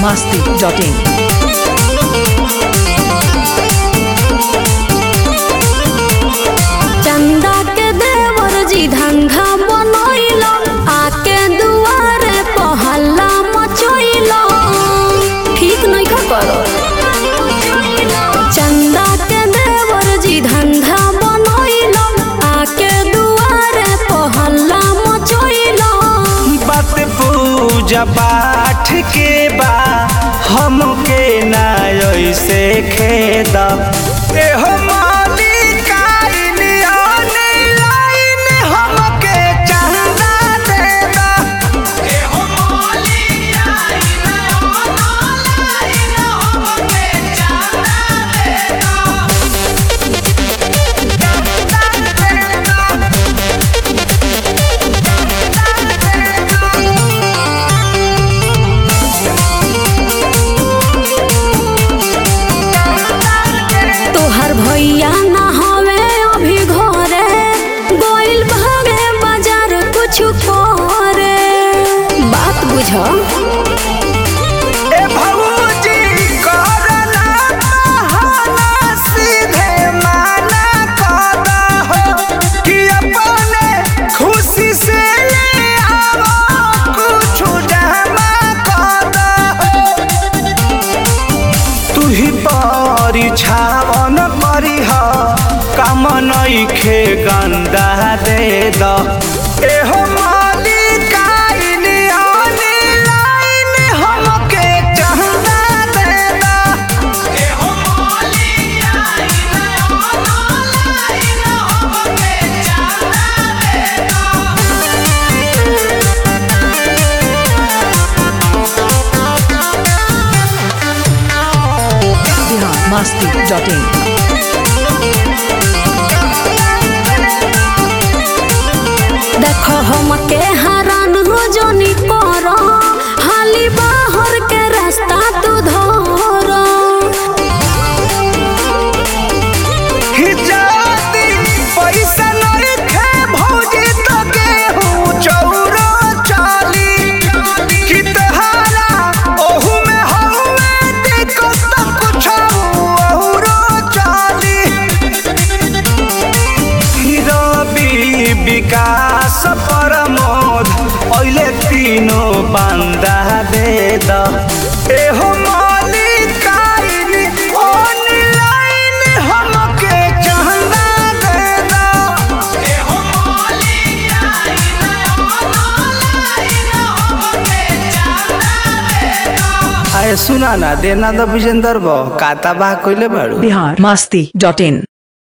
biharmasti.in चंदा के देवर जी धंधा बनोइलो आके दुआरे पहला मचोइलो ठीक नहीं करो। चंदा के देवर जी धंधा बनोइलो आके दुआरे पहला मचोइलो बात पूजा पाठ के बा हमके ना ऐसे खेदा एहो भैया ना हवे अभी घरे गोइल भागे बाजार कुछ करे बात बुझ ए भौजी करना बहाना सीधे माना कदा हो कि अपने खुशी से ले आओ कुछ जमा कदा हो तू ही परिछावन काम नइखे गंदा दे द एहो मालिकाइन ऑनलाइन हमके चंदा दे द एहो मालिकाइन ऑनलाइन हमके चंदा दे biharmasti.in देखो हमके हरान हो जोनी करो हाली बाहर के रास्ता तू धरो हिजाती पैसा नइखे भौजी तो गेहूं चौरो चाली कि तहारा ओहू में हउए देखो तो कुछ औरो चाली रवि विकास प्रमोद ओइले तीनों बंदा दे द एहो मालिकाइन ऑनलाइन हमके चंदा दे द एहो मालिकाइन ऑनलाइन हमके चंदा दे द आए सुना ना देना द विजेंदर बो काता बा कइले बाड़ू biharmasti.in